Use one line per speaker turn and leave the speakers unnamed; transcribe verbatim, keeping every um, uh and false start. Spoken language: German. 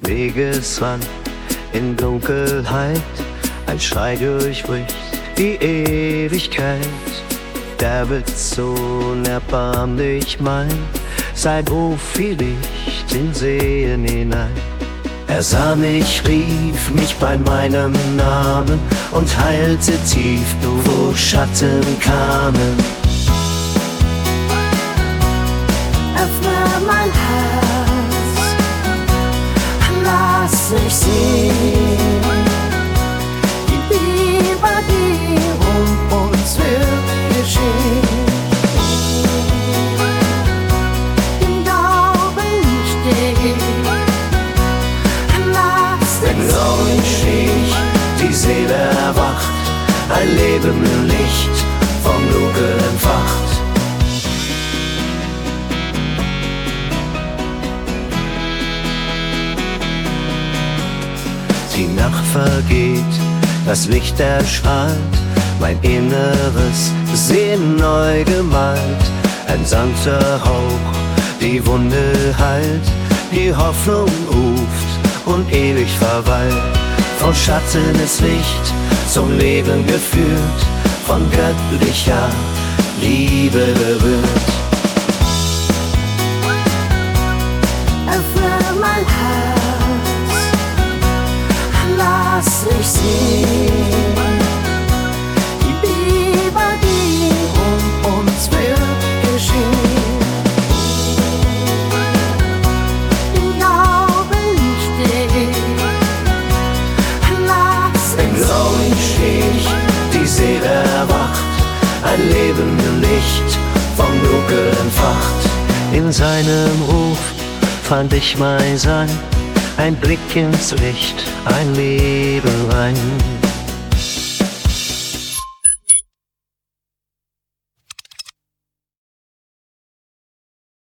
Wegesrand in Dunkelheit, ein Schrei durchbricht die Ewigkeit. Der wird so unerbarmlich mein, sein Ruf fiel Licht in Seen hinein. Er sah mich, rief mich bei meinem Namen und heilte tief, wo Schatten kamen.
Öffne mein Herz, lass mich sehen, die Liebe, die um uns wird geschehen. Im Glauben steh, lass
Wenn
mich
Glauben stich, die Seele erwacht, ein Leben im Licht vom Dunkel entfacht. Die Nacht vergeht, das Licht erstrahlt, mein Inneres Sehen neu gemalt. Ein sanfter Hauch, die Wunde heilt, die Hoffnung ruft und ewig verweilt. Vom Schatten ist Licht zum Leben geführt, von göttlicher Liebe berührt.
öffne mein Herz, lass mich sehen, die Liebe, die um uns wird geschehen. Im Glauben steh, lass
Wenn
mich
Grauen stich, die Seele erwacht, ein Leben im Licht vom Dunkel entfacht. In seinem Ruf fand ich mein Sein, ein Blick ins Licht, ein Leben rein.